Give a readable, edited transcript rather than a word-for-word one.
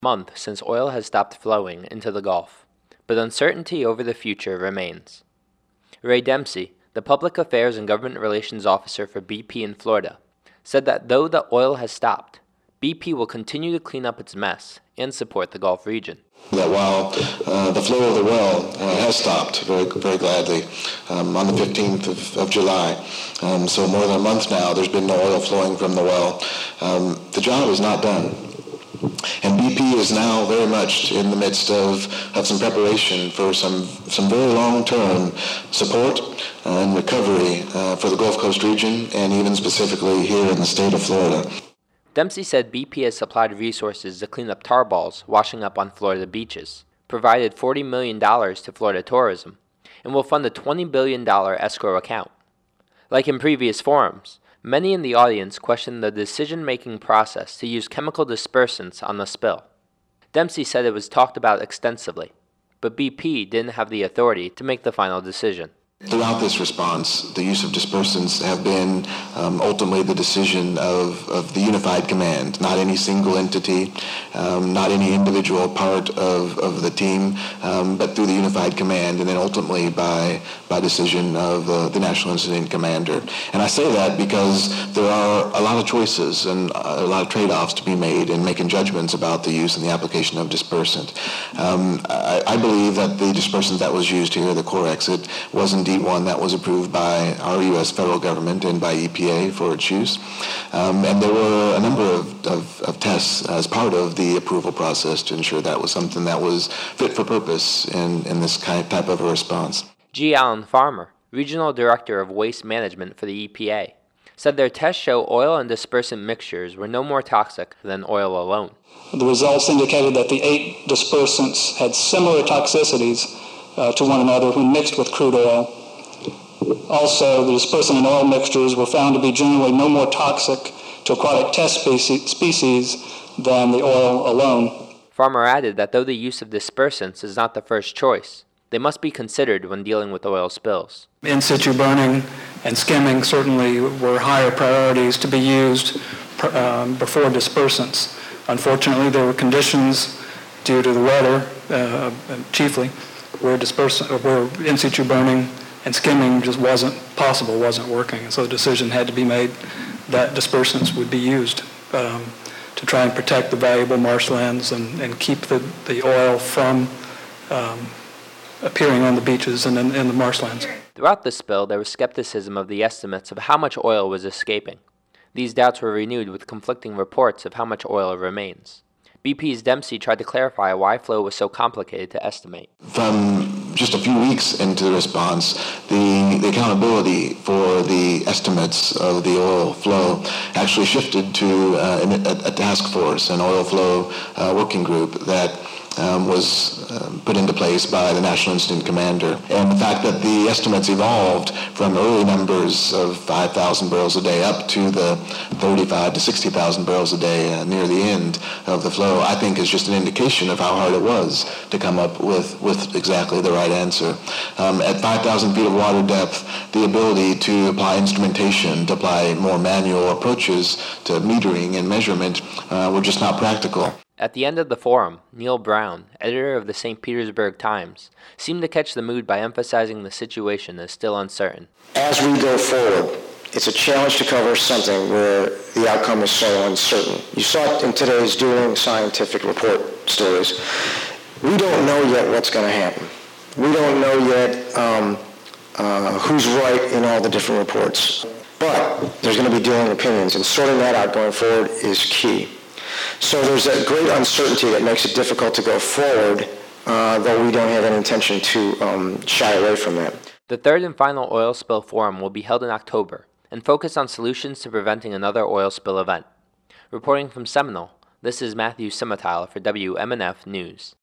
Month since oil has stopped flowing into the Gulf, but uncertainty over the future remains. Ray Dempsey, the Public Affairs and Government Relations Officer for BP in Florida, said that though the oil has stopped, BP will continue to clean up its mess and support the Gulf region. That while the flow of the well has stopped very, very gladly on the 15th of July, so more than a month now, there's been no oil flowing from the well. The job is not done. And BP is now very much in the midst of some preparation for some very long-term support and recovery for the Gulf Coast region and even specifically here in the state of Florida. Dempsey said BP has supplied resources to clean up tar balls washing up on Florida beaches, provided $40 million to Florida tourism, and will fund a $20 billion escrow account. Like in previous forums, many in the audience questioned the decision-making process to use chemical dispersants on the spill. Dempsey said it was talked about extensively, but BP didn't have the authority to make the final decision. Throughout this response, the use of dispersants have been ultimately the decision of the unified command, not any single entity, not any individual part of the team, but through the unified command, and then ultimately by decision of the National Incident Commander. And I say that because there are a lot of choices and a lot of trade-offs to be made in making judgments about the use and the application of dispersant. I believe that the dispersant that was used here, the Corexit, was indeed one that was approved by our U.S. federal government and by EPA for its use. And there were a number of tests as part of the approval process to ensure that was something that was fit for purpose in this type of a response. G. Allen Farmer, Regional Director of Waste Management for the EPA, said their tests show oil and dispersant mixtures were no more toxic than oil alone. The results indicated that the 8 dispersants had similar toxicities to one another when mixed with crude oil. Also, the dispersant and oil mixtures were found to be generally no more toxic to aquatic test species than the oil alone. Farmer added that though the use of dispersants is not the first choice, they must be considered when dealing with oil spills. In situ burning and skimming certainly were higher priorities to be used before dispersants. Unfortunately, there were conditions due to the weather, chiefly, where in situ burning and skimming just wasn't possible, wasn't working. And so the decision had to be made that dispersants would be used to try and protect the valuable marshlands and keep the oil from appearing on the beaches and in the marshlands. Throughout the spill, there was skepticism of the estimates of how much oil was escaping. These doubts were renewed with conflicting reports of how much oil remains. BP's Dempsey tried to clarify why flow was so complicated to estimate. From just a few weeks into the response, the accountability for the estimates of the oil flow actually shifted to a task force, an oil flow working group that was put into place by the National Incident Commander. And the fact that the estimates evolved from early numbers of 5,000 barrels a day up to the 35 to 60,000 barrels a day near the end of the flow, I think is just an indication of how hard it was to come up with exactly the right answer. At 5,000 feet of water depth, the ability to apply instrumentation, to apply more manual approaches to metering and measurement were just not practical. At the end of the forum, Neil Brown, editor of the St. Petersburg Times, seemed to catch the mood by emphasizing the situation is still uncertain. As we go forward, it's a challenge to cover something where the outcome is so uncertain. You saw it in today's dueling scientific report stories. We don't know yet what's going to happen. We don't know yet who's right in all the different reports. But there's going to be dueling opinions, and sorting that out going forward is key. So there's a great uncertainty that makes it difficult to go forward, though we don't have any intention to shy away from that. The third and final oil spill forum will be held in October and focus on solutions to preventing another oil spill event. Reporting from Seminole, this is Matthew Simatile for WMNF News.